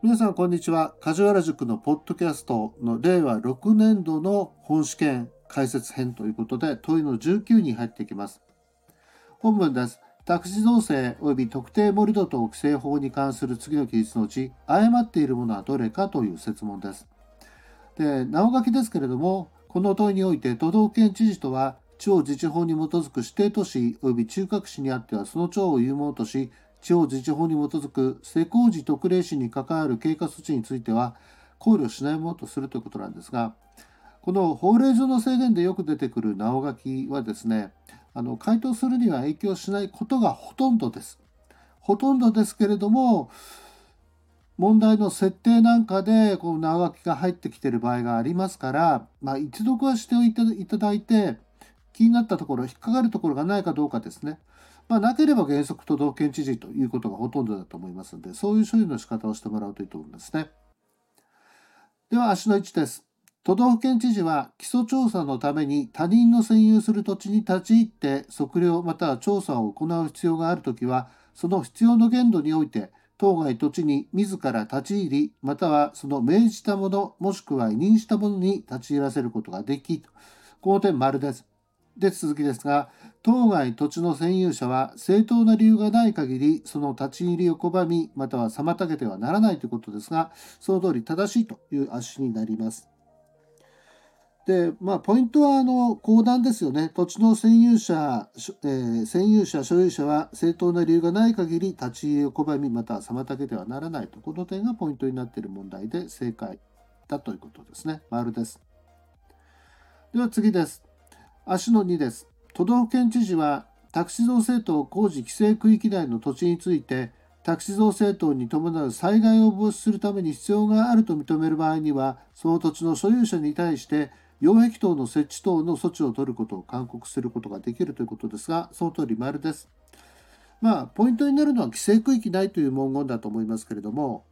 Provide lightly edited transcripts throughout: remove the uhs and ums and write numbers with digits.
皆さん、こんにちは。梶原塾のポッドキャストの令和6年度の本試験解説編ということで、問いの19に入っていきます。本文です。宅地造成及び特定盛土等規制法に関する次の記述のうち、誤っているものはどれかという設問です。で、なお書きですけれども、この問いにおいて都道府県知事とは、地方自治法に基づく指定都市及び中核市にあってはその町を有望とし、地方自治法に基づく施工時特例市に関わる経過措置については考慮しないものとするということなんですが、この法令上の制限でよく出てくるなお書きはですね、回答するには影響しないことがほとんどです。ほとんどですけれども、問題の設定なんかでこのなお書きが入ってきている場合がありますから、一読はしておいていただいて、気になったところ、引っかかるところがないかどうかですね。なければ原則都道府県知事ということがほとんどだと思いますので、そういう処理の仕方をしてもらうといいと思いますね。では、足の1です。都道府県知事は基礎調査のために他人の占有する土地に立ち入って測量または調査を行う必要があるときは、その必要の限度において、当該土地に自ら立ち入り、またはその命じたもの、もしくは委任したものに立ち入らせることができ、この点丸です。で、続きですが、当該土地の占有者は正当な理由がない限り、その立ち入りを拒み、または妨げてはならないということですが、その通り正しいという足になります。で、ポイントは公団ですよね。土地の占有者、所有者は正当な理由がない限り立ち入りを拒み、または妨げてはならないと。この点がポイントになっている問題で正解だということですね。丸です。では次です。足の2です。都道府県知事は宅地造成等工事規制区域内の土地について、宅地造成等に伴う災害を防止するために必要があると認める場合には、その土地の所有者に対して擁壁等の設置等の措置を取ることを勧告することができるということですが、その通り丸です。ポイントになるのは規制区域内という文言だと思いますけれども、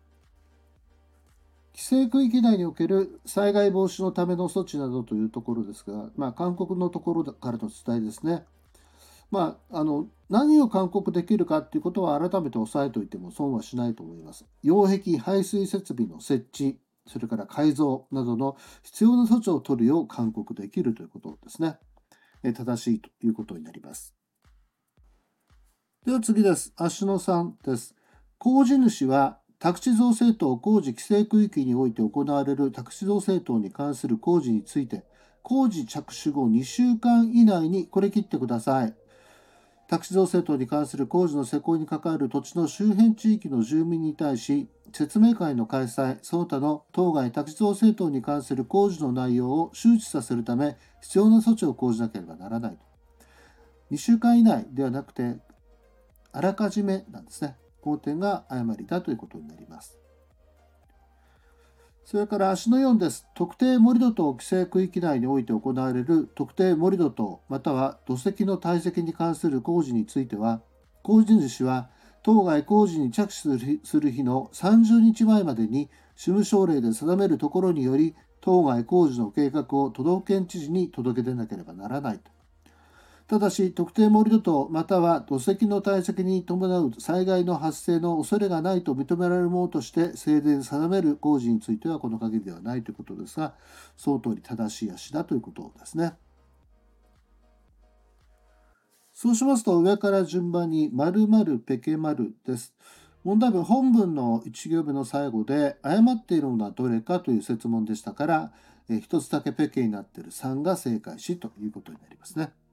規制区域内における災害防止のための措置などというところですが、勧告のところからの伝えですね。何を勧告できるかということは改めて押さえておいても損はしないと思います。擁壁排水設備の設置、それから改造などの必要な措置を取るよう勧告できるということですね。正しいということになります。では次です。足の3です。工事主は宅地造成等工事規制区域において行われる宅地造成等に関する工事について、工事着手後2週間以内にこれ切ってください。宅地造成等に関する工事の施工に関わる土地の周辺地域の住民に対し、説明会の開催、その他の当該宅地造成等に関する工事の内容を周知させるため、必要な措置を講じなければならないと。2週間以内ではなくて、あらかじめなんですね。この点が誤りだということになります。それから足の4です。特定盛土等規制区域内において行われる特定盛土等または土石の堆積に関する工事については、工事主は当該工事に着手する日の30日前までに主務省令で定めるところにより、当該工事の計画を都道府県知事に届け出なければならないと。ただし、特定盛土等または土石の堆積に伴う災害の発生の恐れがないと認められるものとして政令で定める工事についてはこの限りではないということですが、その通り正しい足だということですね。そうしますと、上から順番に〇〇ペケ〇です。問題文本文の1行目の最後で誤っているのはどれかという設問でしたから、一つだけペケになっている3が正解しということになりますね。